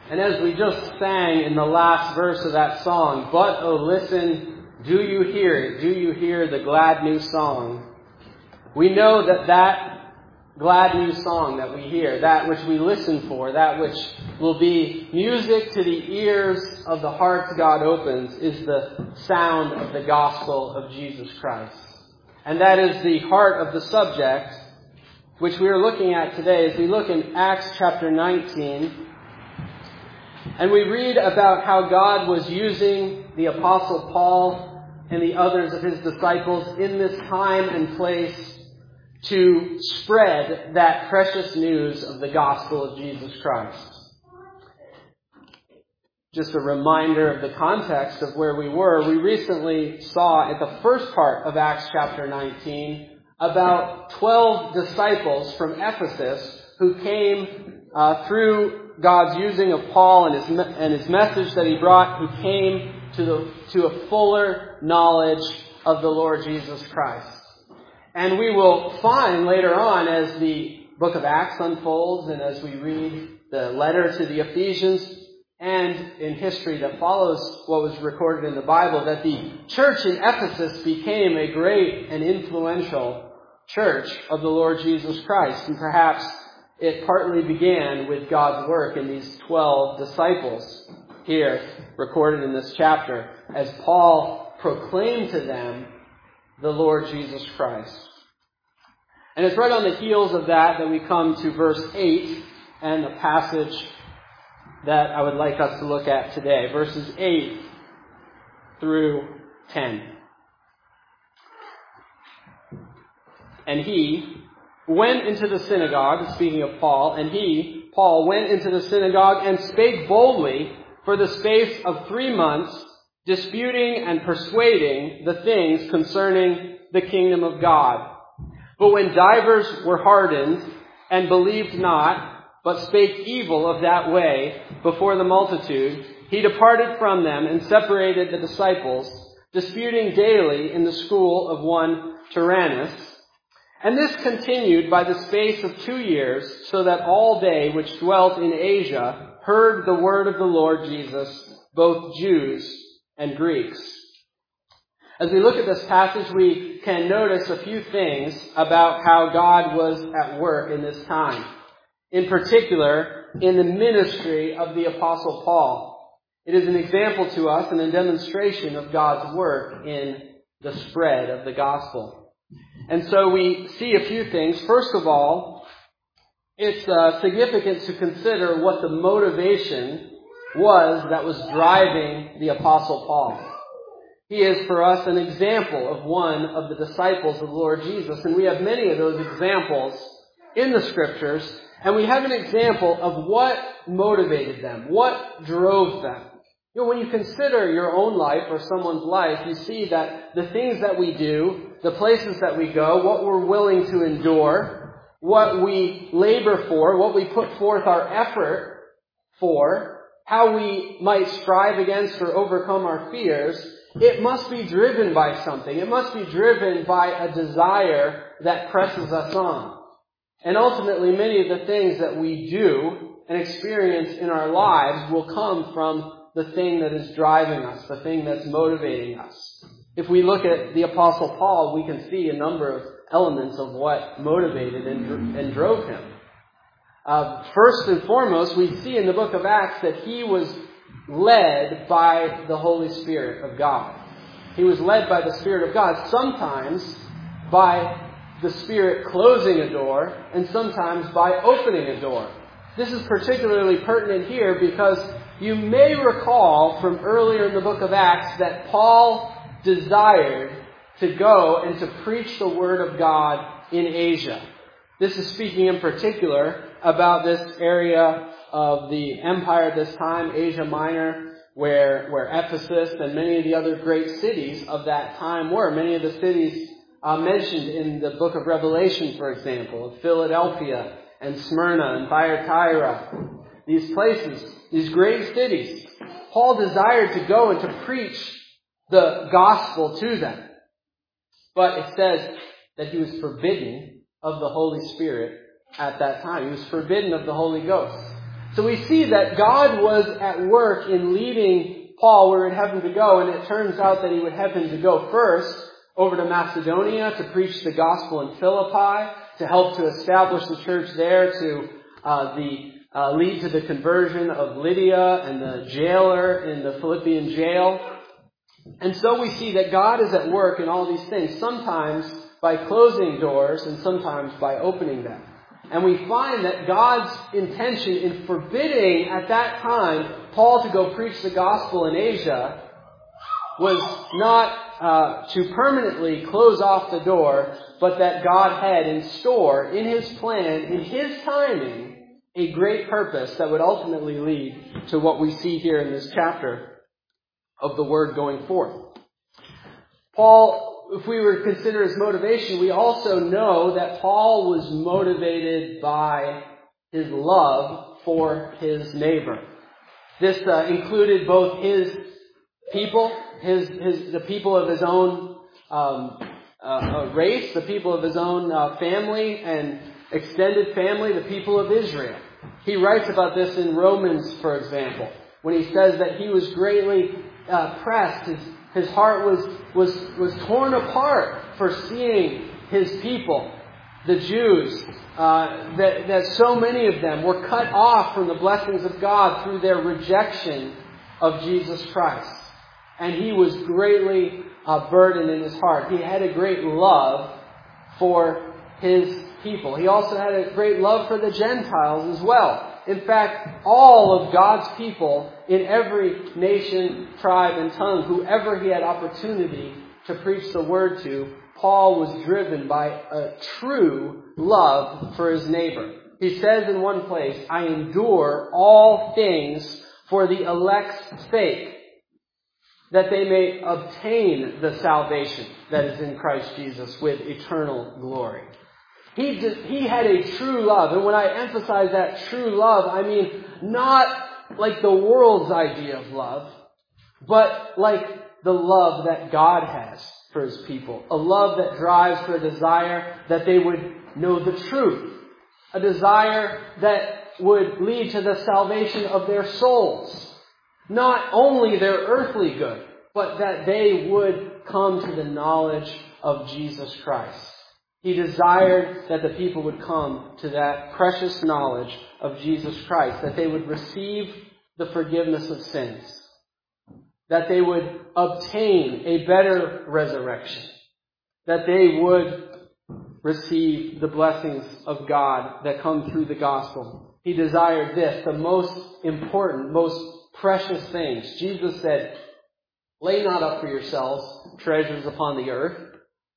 And as we just sang in the last verse of that song, "But oh listen, do you hear it? Do you hear the glad new song?" We know that that glad new song that we hear, that which we listen for, that which will be music to the ears of the hearts God opens, is the sound of the gospel of Jesus Christ. And that is the heart of the subject which we are looking at today as we look in Acts chapter 19. And we read about how God was using the Apostle Paul and the others of his disciples in this time and place to spread that precious news of the gospel of Jesus Christ. Just a reminder of the context of where we were. We recently saw at the first part of Acts chapter 19 about 12 disciples from Ephesus who came through God's using of Paul and his message that he brought, who came to a fuller knowledge of the Lord Jesus Christ. And we will find later on, as the book of Acts unfolds and as we read the letter to the Ephesians and in history that follows what was recorded in the Bible, that the church in Ephesus became a great and influential church of the Lord Jesus Christ. And perhaps it partly began with God's work in these 12 disciples here recorded in this chapter as Paul proclaimed to them the Lord Jesus Christ. And it's right on the heels of that we come to verse 8 and the passage that I would like us to look at today. Verses 8 through 10. And he went into the synagogue, speaking of Paul, Paul, went into the synagogue and spake boldly for the space of 3 months, disputing and persuading the things concerning the kingdom of God. But when divers were hardened and believed not, but spake evil of that way before the multitude, he departed from them and separated the disciples, disputing daily in the school of one Tyrannus. And this continued by the space of 2 years, so that all they which dwelt in Asia heard the word of the Lord Jesus, both Jews and Greeks. As we look at this passage, we can notice a few things about how God was at work in this time. In particular, in the ministry of the Apostle Paul. It is an example to us and a demonstration of God's work in the spread of the gospel. And so we see a few things. First of all, it's significant to consider what the motivation was that was driving the Apostle Paul. He is for us an example of one of the disciples of the Lord Jesus. And we have many of those examples in the Scriptures. And we have an example of what motivated them, what drove them. You know, when you consider your own life or someone's life, you see that the things that we do, the places that we go, what we're willing to endure, what we labor for, what we put forth our effort for, how we might strive against or overcome our fears, it must be driven by something. It must be driven by a desire that presses us on. And ultimately, many of the things that we do and experience in our lives will come from the thing that is driving us, the thing that's motivating us. If we look at the Apostle Paul, we can see a number of elements of what motivated and drove him. First and foremost, we see in the book of Acts that he was led by the Holy Spirit of God. He was led by the Spirit of God, sometimes by the Spirit closing a door, and sometimes by opening a door. This is particularly pertinent here because you may recall from earlier in the book of Acts that Paul desired to go and to preach the Word of God in Asia. This is speaking in particular about this area of the empire at this time, Asia Minor, where Ephesus and many of the other great cities of that time were. Many of the cities mentioned in the book of Revelation, for example, of Philadelphia and Smyrna and Thyatira. These places, these great cities. Paul desired to go and to preach the gospel to them. But it says that he was forbidden of the Holy Spirit at that time. He was forbidden of the Holy Ghost. So we see that God was at work in leading Paul where he'd have him to go, and it turns out that he would have him to go first over to Macedonia to preach the gospel in Philippi, to help to establish the church there, to lead to the conversion of Lydia and the jailer in the Philippian jail. And so we see that God is at work in all these things, sometimes by closing doors and sometimes by opening them. And we find that God's intention in forbidding at that time Paul to go preach the gospel in Asia was not to permanently close off the door, but that God had in store, in His plan, in His timing, a great purpose that would ultimately lead to what we see here in this chapter of the Word going forth. Paul, if we were to consider his motivation, we also know that Paul was motivated by his love for his neighbor. This included both his people, the people of his own race, the people of his own family and extended family, the people of Israel. He writes about this in Romans, for example, when he says that he was greatly pressed. His heart was torn apart for seeing his people, the Jews, that so many of them were cut off from the blessings of God through their rejection of Jesus Christ. And he was greatly burdened in his heart. He had a great love for his people. He also had a great love for the Gentiles as well. In fact, all of God's people in every nation, tribe, and tongue, whoever he had opportunity to preach the word to, Paul was driven by a true love for his neighbor. He says in one place, "I endure all things for the elect's sake, that they may obtain the salvation that is in Christ Jesus with eternal glory." He had a true love. And when I emphasize that true love, I mean not like the world's idea of love, but like the love that God has for His people. A love that drives for a desire that they would know the truth. A desire that would lead to the salvation of their souls. Not only their earthly good, but that they would come to the knowledge of Jesus Christ. He desired that the people would come to that precious knowledge of Jesus Christ, that they would receive the forgiveness of sins, that they would obtain a better resurrection, that they would receive the blessings of God that come through the gospel. He desired this, the most important, most precious things. Jesus said, "Lay not up for yourselves treasures upon the earth."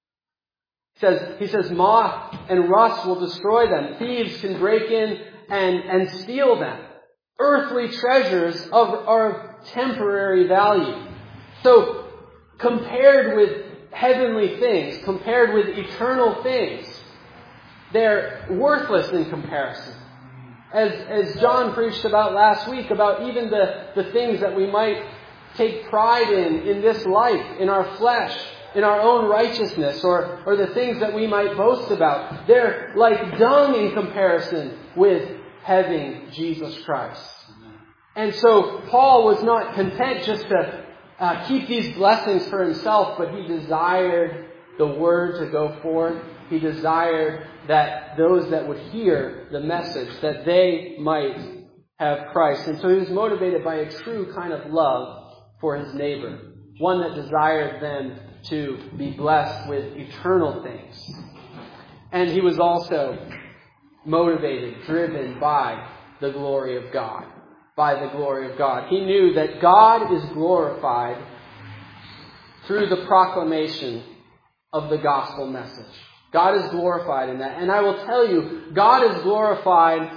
He says, "Moth and rust will destroy them. Thieves can break in and steal them." Earthly treasures are of temporary value. So, compared with heavenly things, compared with eternal things, they're worthless in comparison. As John preached about last week, about even the things that we might take pride in this life, in our flesh, in our own righteousness, or the things that we might boast about. They're like dung in comparison with having Jesus Christ. And so Paul was not content just to keep these blessings for himself, but he desired the word to go forth. He desired that those that would hear the message, that they might have Christ. And so he was motivated by a true kind of love for his neighbor, one that desired them to be blessed with eternal things. And he was also motivated, driven by the glory of God. By the glory of God. He knew that God is glorified through the proclamation of the gospel message. God is glorified in that. And I will tell you, God is glorified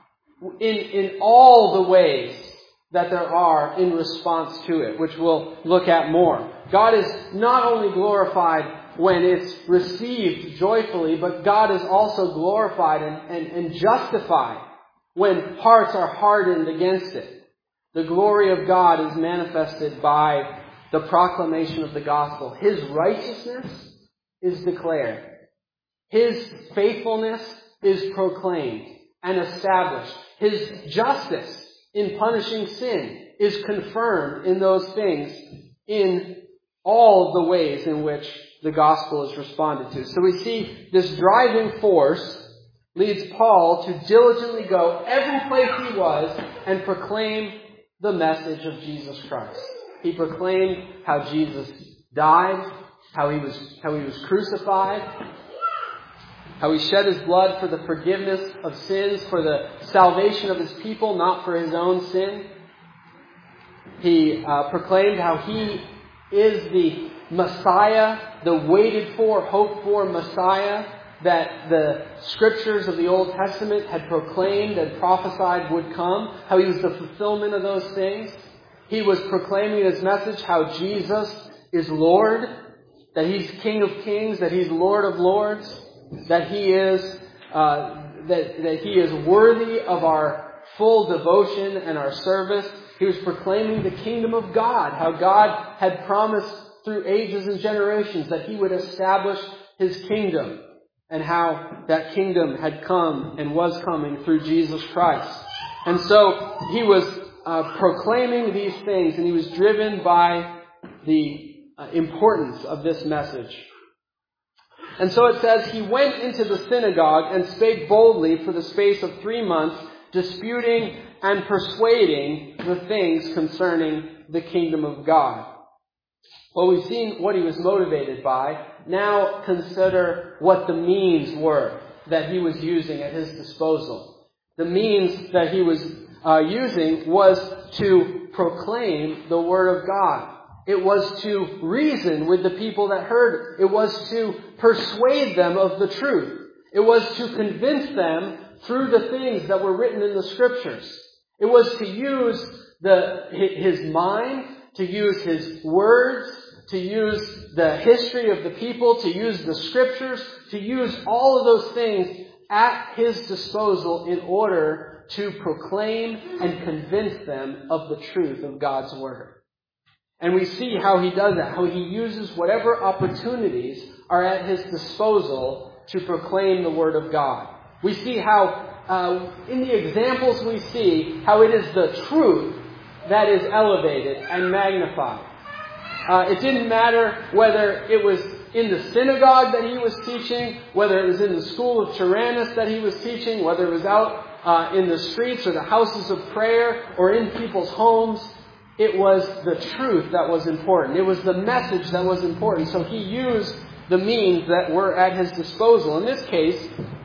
in all the ways that there are in response to it, which we'll look at more. God is not only glorified when it's received joyfully, but God is also glorified and justified when hearts are hardened against it. The glory of God is manifested by the proclamation of the gospel. His righteousness is declared. His faithfulness is proclaimed and established. His justice in punishing sin is confirmed in those things in all of the ways in which the gospel is responded to. So we see this driving force leads Paul to diligently go every place he was and proclaim the message of Jesus Christ. He proclaimed how Jesus died, how he was crucified, how he shed his blood for the forgiveness of sins, for the salvation of his people, not for his own sin. He proclaimed how he is the Messiah, the waited for, hoped for Messiah that the scriptures of the Old Testament had proclaimed and prophesied would come, how he was the fulfillment of those things. He was proclaiming his message how Jesus is Lord, that he's King of Kings, that he's Lord of Lords, that he is that he is worthy of our full devotion and our service. He was proclaiming the kingdom of God, how God had promised through ages and generations that he would establish his kingdom, and how that kingdom had come and was coming through Jesus Christ. And so he was proclaiming these things, and he was driven by the importance of this message. And so it says, he went into the synagogue and spake boldly for the space of 3 months, disputing and persuading the things concerning the kingdom of God. Well, we've seen what he was motivated by. Now consider what the means were that he was using at his disposal. The means that he was using was to proclaim the Word of God. It was to reason with the people that heard it. It was to persuade them of the truth. It was to convince them through the things that were written in the Scriptures. It was to use his mind, to use his words, to use the history of the people, to use the Scriptures, to use all of those things at his disposal in order to proclaim and convince them of the truth of God's Word. And we see how he does that, how he uses whatever opportunities are at his disposal to proclaim the Word of God. We see how, in the examples we see, how it is the truth that is elevated and magnified. It didn't matter whether it was in the synagogue that he was teaching, whether it was in the school of Tyrannus that he was teaching, whether it was out in the streets or the houses of prayer or in people's homes. It was the truth that was important. It was the message that was important. So he used the means that were at his disposal. In this case,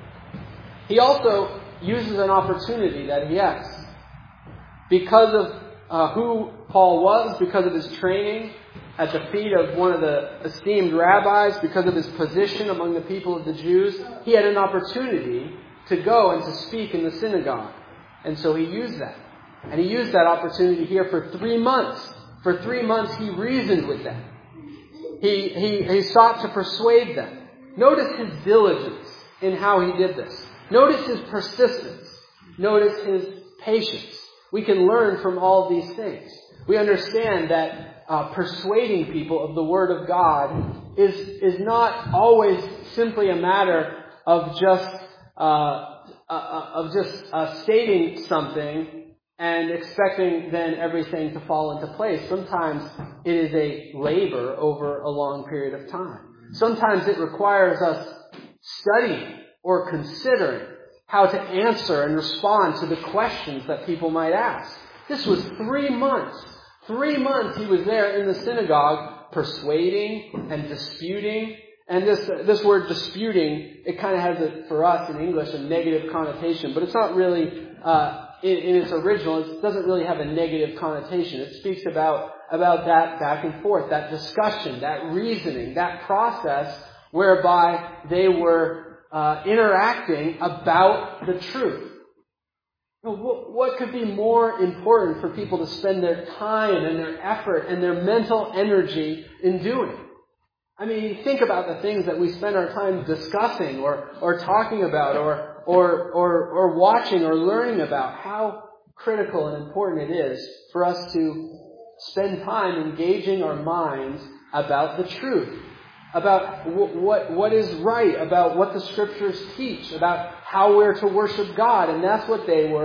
he also uses an opportunity that he has. Because of who Paul was, because of his training at the feet of one of the esteemed rabbis, because of his position among the people of the Jews, he had an opportunity to go and to speak in the synagogue. And so he used that. And he used that opportunity here for 3 months. For 3 months he reasoned with them. He sought to persuade them. Notice his diligence in how he did this. Notice his persistence. Notice his patience. We can learn from all of these things. We understand that persuading people of the Word of God is not always simply a matter of just stating something and expecting then everything to fall into place. Sometimes it is a labor over a long period of time. Sometimes it requires us studying or considering how to answer and respond to the questions that people might ask. This was 3 months. 3 months he was there in the synagogue persuading and disputing. And this word disputing, it kind of has, for us in English, a negative connotation. But it's not really... in its original, it doesn't really have a negative connotation. It speaks about that back and forth, that discussion, that reasoning, that process whereby they were interacting about the truth. What could be more important for people to spend their time and their effort and their mental energy in doing? I mean, think about the things that we spend our time discussing or talking about or watching or learning about. How critical and important it is for us to spend time engaging our minds about the truth, about what is right, about what the Scriptures teach, about how we're to worship God. And that's what they were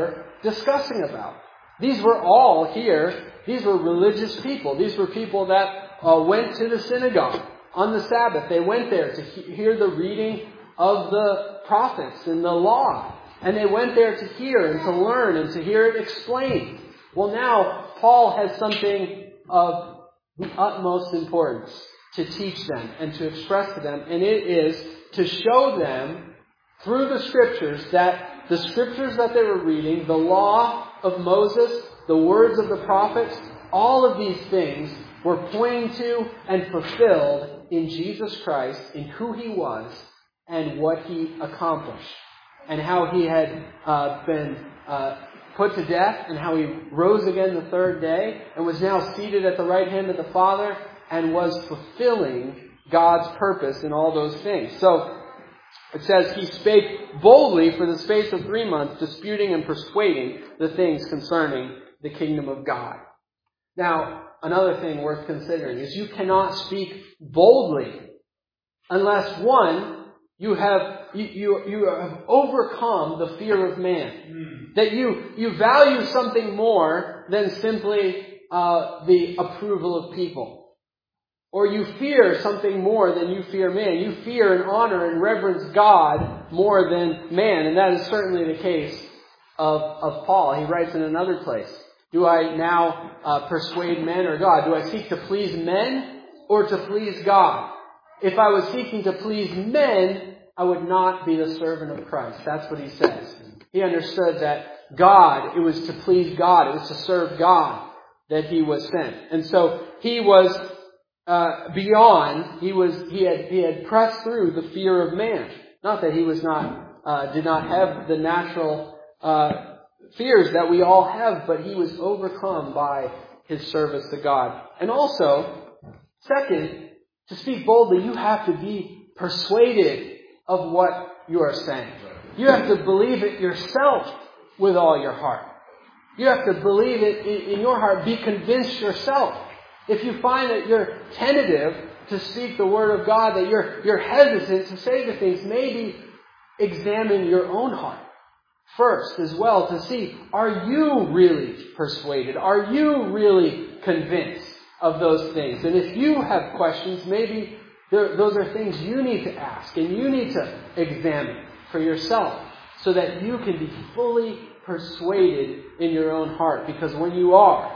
discussing about. These were all here. These were religious people. These were people that went to the synagogue on the Sabbath. They went there to hear the reading of the prophets and the law. And they went there to hear and to learn and to hear it explained. Well, now Paul has something of the utmost importance to teach them and to express to them. And it is to show them through the Scriptures that the Scriptures that they were reading, the law of Moses, the words of the prophets, all of these things were pointing to and fulfilled in Jesus Christ, in who He was and what He accomplished, and how He had been put to death, and how He rose again the third day, and was now seated at the right hand of the Father, and was fulfilling God's purpose in all those things. So it says, He spake boldly for the space of 3 months, disputing and persuading the things concerning the kingdom of God. Now, another thing worth considering is you cannot speak boldly unless, one, you have overcome the fear of man. That you value something more than simply the approval of people. Or you fear something more than you fear man. You fear and honor and reverence God more than man. And that is certainly the case of Paul. He writes in another place, do I now persuade men or God? Do I seek to please men or to please God? If I was seeking to please men, I would not be the servant of Christ. That's what he says. He understood that God, it was to please God, it was to serve God that he was sent. And so he was beyond, he had pressed through the fear of man. Not that he was did not have the natural fears that we all have, but he was overcome by his service to God. And also, second, to speak boldly, you have to be persuaded of what you are saying. You have to believe it yourself with all your heart. You have to believe it in your heart. Be convinced yourself. If you find that you're tentative to speak the word of God, that you're hesitant to say the things, maybe examine your own heart first as well to see, are you really persuaded? Are you really convinced of those things? And if you have questions, maybe those are things you need to ask and you need to examine for yourself so that you can be fully persuaded in your own heart. Because when you are,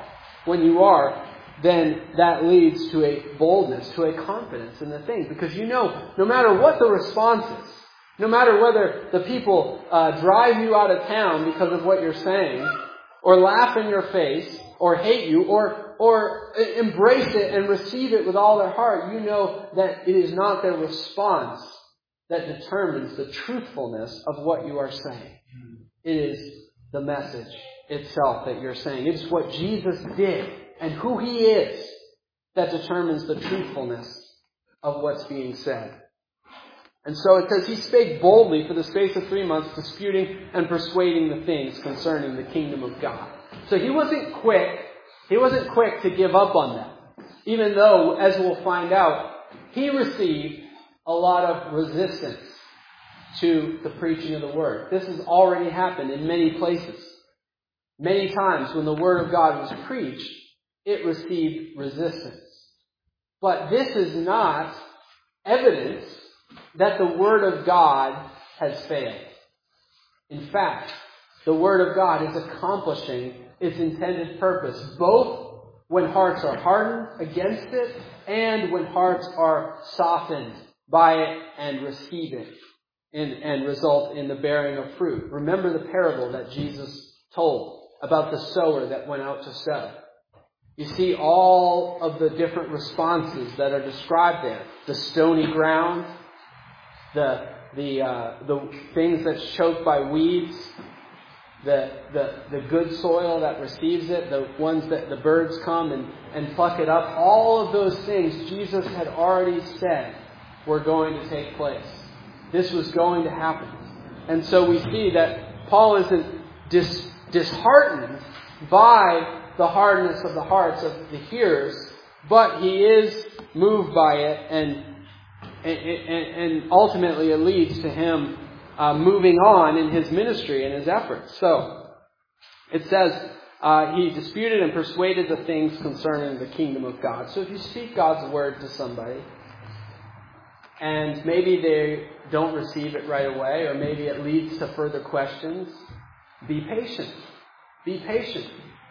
then that leads to a boldness, to a confidence in the thing. Because you know, no matter what the response is, no matter whether the people drive you out of town because of what you're saying, or laugh in your face, or hate you, or embrace it and receive it with all their heart, you know that it is not their response that determines the truthfulness of what you are saying. It is the message itself that you're saying. It is what Jesus did and who He is that determines the truthfulness of what's being said. And so it says, He spake boldly for the space of 3 months, disputing and persuading the things concerning the kingdom of God. So he wasn't quick to give up on them. Even though, as we'll find out, he received a lot of resistance to the preaching of the word. This has already happened in many places. Many times when the word of God was preached, it received resistance. But this is not evidence that the word of God has failed. In fact, the word of God is accomplishing its intended purpose, both when hearts are hardened against it and when hearts are softened by it and receive it and result in the bearing of fruit. Remember the parable that Jesus told about the sower that went out to sow. You see all of the different responses that are described there. The stony ground, the things that's choked by weeds, the good soil that receives it, the ones that the birds come and pluck it up. All of those things Jesus had already said were going to take place. This was going to happen. And so we see that Paul isn't disheartened by the hardness of the hearts of the hearers, but he is moved by it, and ultimately it leads to him moving on in his ministry and his efforts. So, It says, he disputed and persuaded the things concerning the kingdom of God. So if you speak God's word to somebody, and maybe they don't receive it right away, or maybe it leads to further questions, be patient. Be patient.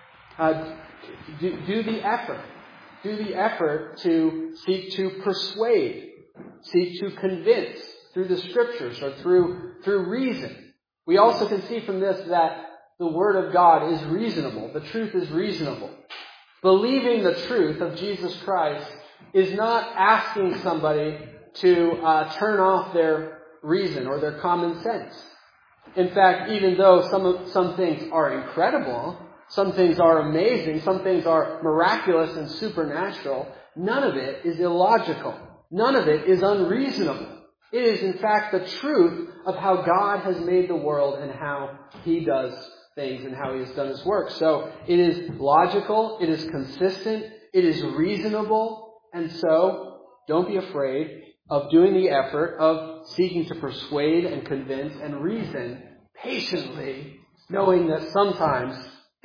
Do the effort. Do the effort to seek to persuade, seek to convince through the Scriptures or through reason. We also can see from this that the Word of God is reasonable. The truth is reasonable. Believing the truth of Jesus Christ is not asking somebody to turn off their reason or their common sense. In fact, even though some things are incredible, some things are amazing, some things are miraculous and supernatural, none of it is illogical. None of it is unreasonable. It is, in fact, the truth of how God has made the world and how He does things and how He has done His work. So it is logical, it is consistent, it is reasonable, and so don't be afraid of doing the effort of seeking to persuade and convince and reason patiently, knowing that sometimes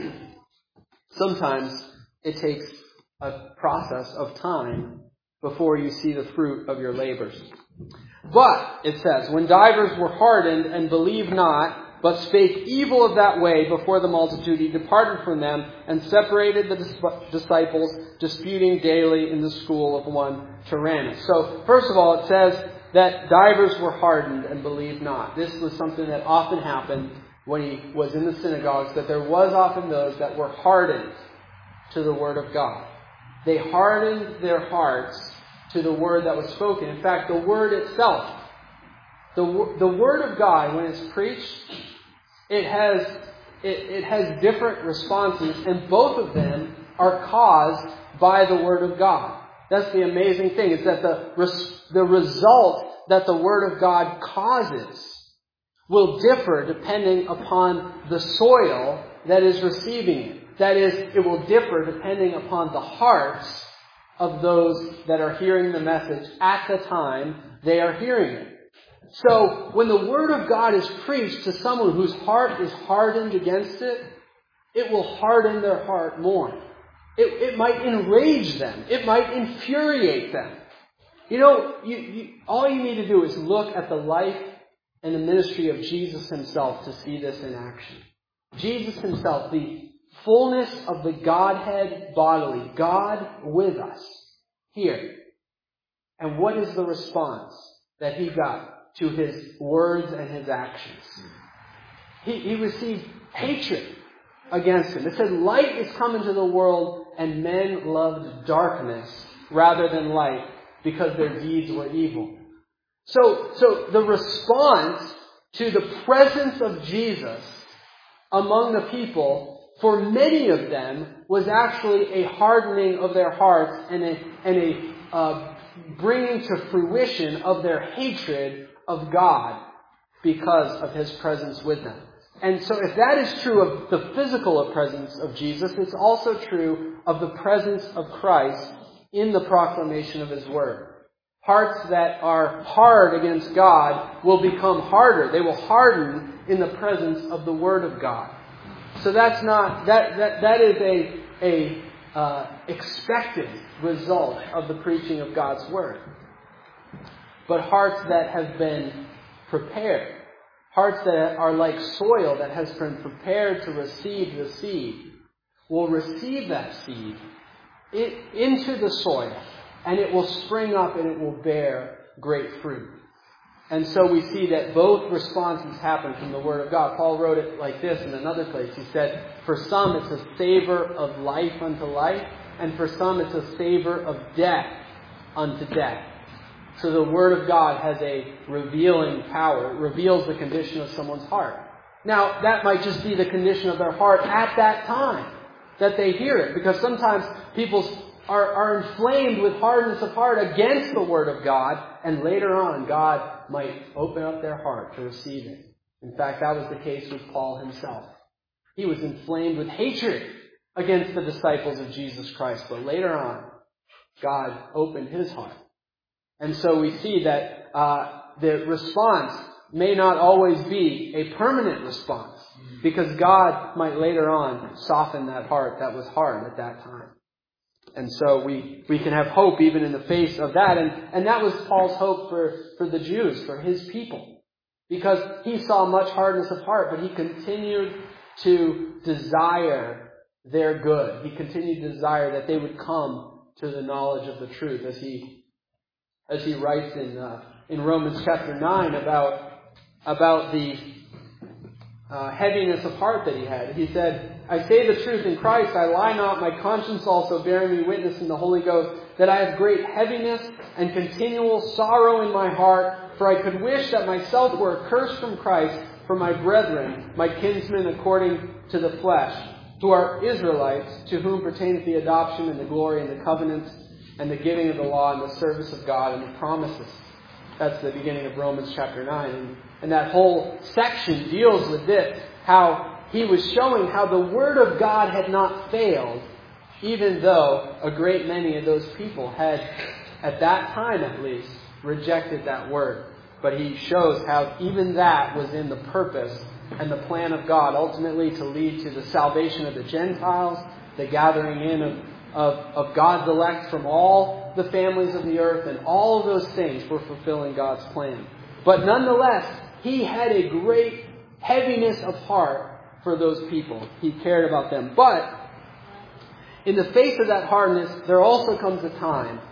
it takes a process of time before you see the fruit of your labors. But, it says, when divers were hardened and believed not, but spake evil of that way before the multitude, he departed from them and separated the disciples, disputing daily in the school of one Tyrannus. So, first of all, it says that divers were hardened and believed not. This was something that often happened when he was in the synagogues, that there was often those that were hardened to the Word of God. They hardened their hearts to the Word that was spoken. In fact, the Word itself, the Word of God, when it's preached, it has different responses, and both of them are caused by the Word of God. That's the amazing thing, is that the result that the Word of God causes will differ depending upon the soil that is receiving it. That is, it will differ depending upon the hearts of those that are hearing the message at the time they are hearing it. So, when the Word of God is preached to someone whose heart is hardened against it, it will harden their heart more. It might enrage them. It might infuriate them. All you need to do is look at the life and the ministry of Jesus Himself to see this in action. Jesus Himself, the fullness of the Godhead bodily, God with us here. And what is the response that He got to His words and His actions? He received hatred against Him. It said, light is come into the world, and men loved darkness rather than light, because their deeds were evil. So the response to the presence of Jesus among the people, for many of them, was actually a hardening of their hearts and a bringing to fruition of their hatred of God because of His presence with them. And so if that is true of the physical presence of Jesus, it's also true of the presence of Christ in the proclamation of His Word. Hearts that are hard against God will become harder. They will harden in the presence of the Word of God. So that's not that is a expected result of the preaching of God's Word. But hearts that have been prepared, hearts that are like soil that has been prepared to receive the seed, will receive that seed into the soil, and it will spring up and it will bear great fruit. And so we see that both responses happen from the Word of God. Paul wrote it like this in another place. He said, for some it's a savor of life unto life, and for some it's a savor of death unto death. So the Word of God has a revealing power. It reveals the condition of someone's heart. Now, that might just be the condition of their heart at that time that they hear it, because sometimes people are inflamed with hardness of heart against the Word of God, and later on God might open up their heart to receive it. In fact, that was the case with Paul himself. He was inflamed with hatred against the disciples of Jesus Christ, but later on God opened his heart. And so we see that the response may not always be a permanent response, because God might later on soften that heart that was hard at that time. And so we can have hope even in the face of that. And that was Paul's hope for the Jews, for his people. Because he saw much hardness of heart, but he continued to desire their good. He continued to desire that they would come to the knowledge of the truth, as he writes in Romans chapter 9 about the heaviness of heart that he had. He said, I say the truth in Christ, I lie not, my conscience also bearing me witness in the Holy Ghost, that I have great heaviness and continual sorrow in my heart, for I could wish that myself were accursed from Christ for my brethren, my kinsmen according to the flesh, who are Israelites, to whom pertaineth the adoption and the glory and the covenants and the giving of the law and the service of God and the promises. That's the beginning of Romans chapter 9. And that whole section deals with this, how he was showing how the Word of God had not failed, even though a great many of those people had, at that time at least, rejected that Word. But he shows how even that was in the purpose and the plan of God, ultimately to lead to the salvation of the Gentiles, the gathering in of God's elect from all the families of the earth, and all of those things were fulfilling God's plan. But nonetheless, he had a great heaviness of heart for those people. He cared about them. But in the face of that hardness, there also comes a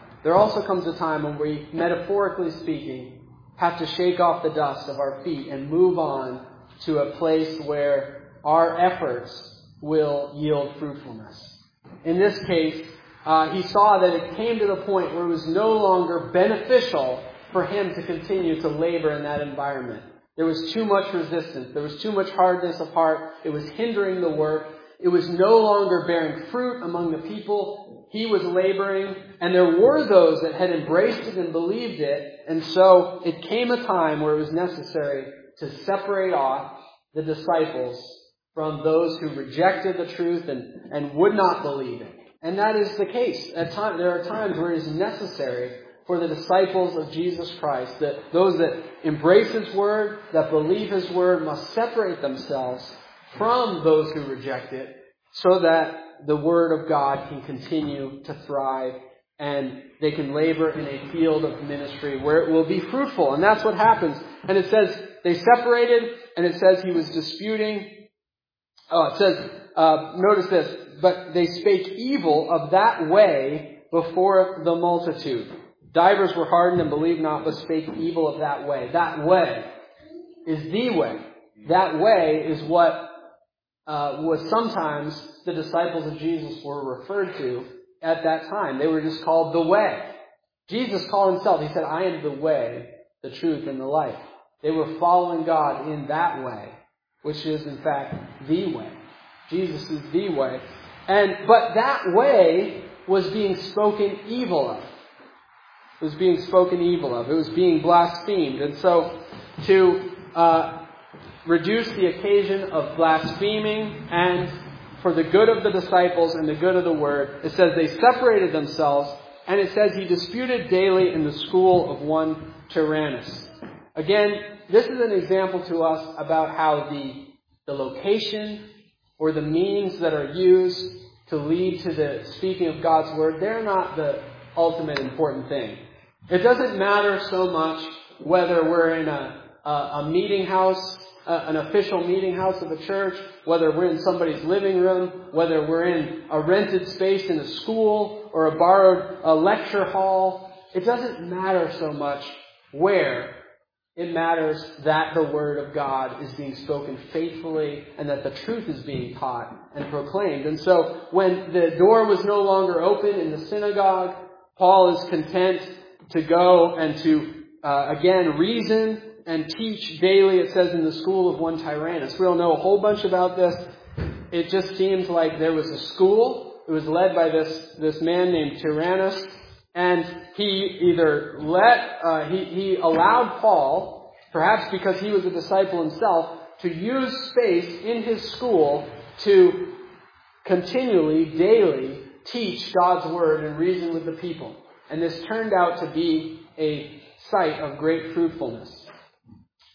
time when we, metaphorically speaking, have to shake off the dust of our feet and move on to a place where our efforts will yield fruitfulness. In this case, he saw that it came to the point where it was no longer beneficial for him to continue to labor in that environment. There was too much resistance. There was too much hardness of heart. It was hindering the work. It was no longer bearing fruit among the people. He was laboring, and there were those that had embraced it and believed it. And so it came a time where it was necessary to separate off the disciples from those who rejected the truth and would not believe it. And that is the case. There are times where it is necessary for the disciples of Jesus Christ, that those that embrace His Word, that believe His Word, must separate themselves from those who reject it, so that the Word of God can continue to thrive and they can labor in a field of ministry where it will be fruitful. And that's what happens. And it says they separated, and it says he was disputing. Notice this, but they spake evil of that way before the multitude. Divers were hardened and believed not, but spake evil of that way. That way is the way. That way is what was sometimes the disciples of Jesus were referred to at that time. They were just called the way. Jesus called himself. He said, I am the way, the truth, and the life. They were following God in that way, which is in fact the way. Jesus is the way. But that way was being spoken evil of. It was being spoken evil of. It was being blasphemed. And so to reduce the occasion of blaspheming and for the good of the disciples and the good of the word, it says they separated themselves, and it says he disputed daily in the school of one Tyrannus. Again, this is an example to us about how the location or the means that are used to lead to the speaking of God's word, they're not the ultimate important thing. It doesn't matter so much whether we're in a meeting house, an official meeting house of a church, whether we're in somebody's living room, whether we're in a rented space in a school or a borrowed lecture hall. It doesn't matter so much where. It matters that the Word of God is being spoken faithfully and that the truth is being taught and proclaimed. And so when the door was no longer open in the synagogue, Paul is content to go and to, again, reason and teach daily, it says, in the school of one Tyrannus. We don't know a whole bunch about this. It just seems like there was a school. It was led by this man named Tyrannus. And he either he allowed Paul, perhaps because he was a disciple himself, to use space in his school to continually, daily, teach God's word and reason with the people. And this turned out to be a site of great fruitfulness.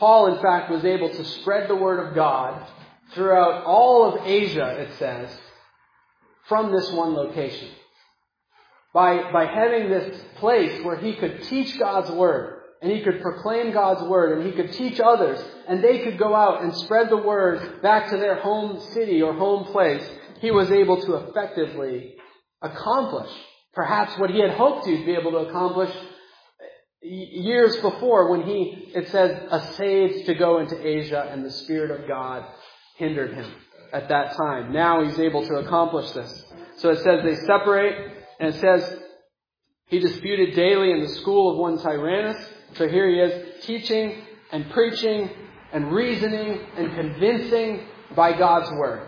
Paul, in fact, was able to spread the word of God throughout all of Asia, it says, from this one location. By having this place where he could teach God's word, and he could proclaim God's word, and he could teach others, and they could go out and spread the word back to their home city or home place, he was able to effectively accomplish perhaps what he had hoped to be able to accomplish years before when he, it says, essayed to go into Asia and the Spirit of God hindered him at that time. Now he's able to accomplish this. So it says they separate, and it says he disputed daily in the school of one Tyrannus. So here he is teaching and preaching and reasoning and convincing by God's word.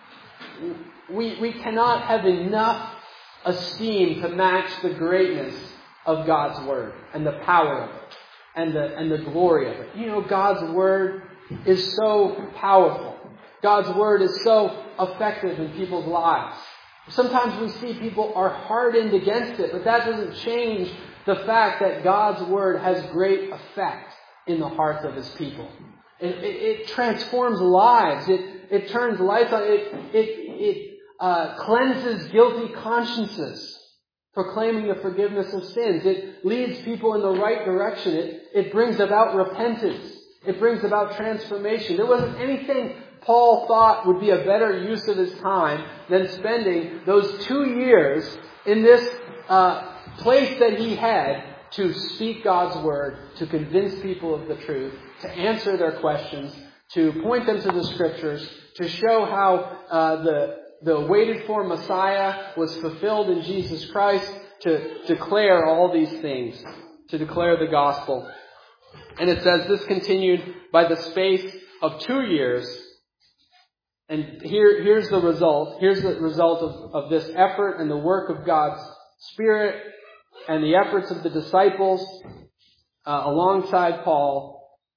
We cannot have enough esteem to match the greatness of God's word and the power of it and the glory of it. You know, God's word is so powerful. God's word is so effective in people's lives. Sometimes we see people are hardened against it, but that doesn't change the fact that God's word has great effect in the hearts of his people. It transforms lives. It turns lights on. It cleanses guilty consciences, proclaiming the forgiveness of sins. It leads people in the right direction. It brings about repentance. It brings about transformation. There wasn't anything Paul thought would be a better use of his time than spending those 2 years in this place that he had to speak God's word, to convince people of the truth, to answer their questions, to point them to the Scriptures, to show how the waited for Messiah was fulfilled in Jesus Christ, to declare all these things, to declare the gospel. And it says this continued by the space of 2 years. And here's the result. Here's the result of this effort and the work of God's Spirit and the efforts of the disciples alongside Paul,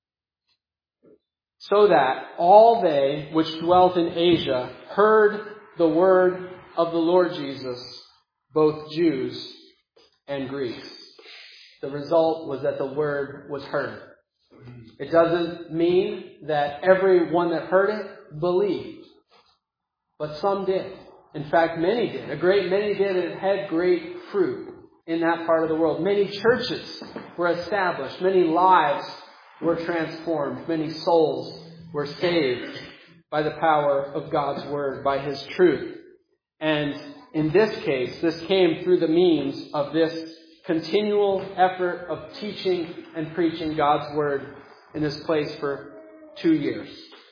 so that all they which dwelt in Asia heard the word of the Lord Jesus, both Jews and Greeks. The result was that the word was heard. It doesn't mean that everyone that heard it believed, but some did. In fact, many did. A great many did, and it had great fruit in that part of the world. Many churches were established. Many lives were transformed. Many souls were saved by the power of God's word, by his truth. And in this case, this came through the means of this continual effort of teaching and preaching God's word in this place for 2 years.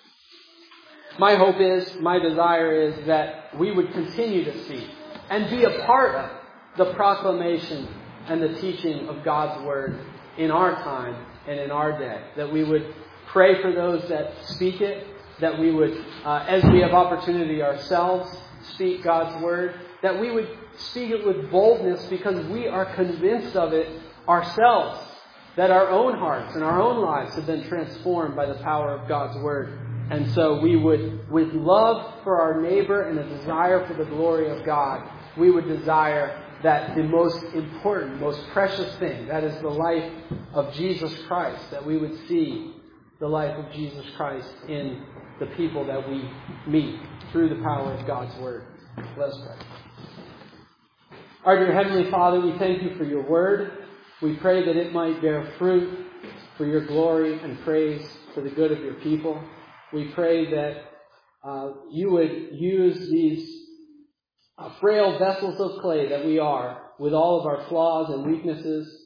My hope is, my desire is that we would continue to see and be a part of the proclamation and the teaching of God's word in our time and in our day. That we would pray for those that speak it, that we would, as we have opportunity ourselves, speak God's word, that we would speak it with boldness because we are convinced of it ourselves, that our own hearts and our own lives have been transformed by the power of God's word. And so we would, with love for our neighbor and a desire for the glory of God, we would desire that the most important, most precious thing, that is the life of Jesus Christ, that we would see the life of Jesus Christ in the people that we meet through the power of God's word. Let us pray. Our dear Heavenly Father, we thank you for your word. We pray that it might bear fruit for your glory and praise for the good of your people. We pray that you would use these frail vessels of clay that we are, with all of our flaws and weaknesses,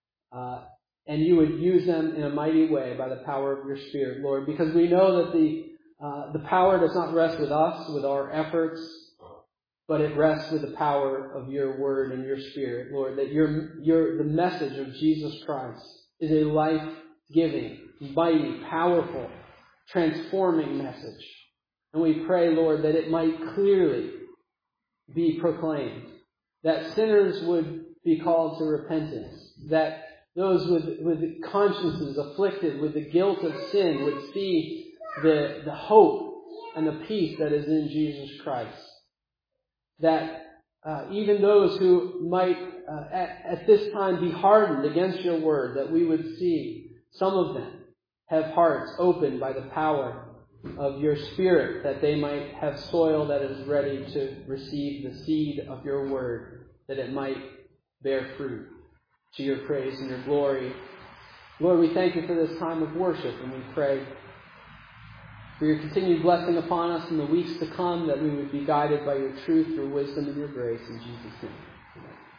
and you would use them in a mighty way by the power of your Spirit, Lord, because we know that the power does not rest with us, with our efforts, but it rests with the power of your word and your Spirit, Lord, that the message of Jesus Christ is a life-giving, mighty, powerful, transforming message. And we pray, Lord, that it might clearly be proclaimed, that sinners would be called to repentance, that those with consciences afflicted with the guilt of sin would see the hope and the peace that is in Jesus Christ. That even those who might at this time be hardened against your word, that we would see some of them have hearts opened by the power of your Spirit, that they might have soil that is ready to receive the seed of your word, that it might bear fruit to your praise and your glory. Lord, we thank you for this time of worship, and we pray for your continued blessing upon us in the weeks to come, that we would be guided by your truth, your wisdom, and your grace. In Jesus' name.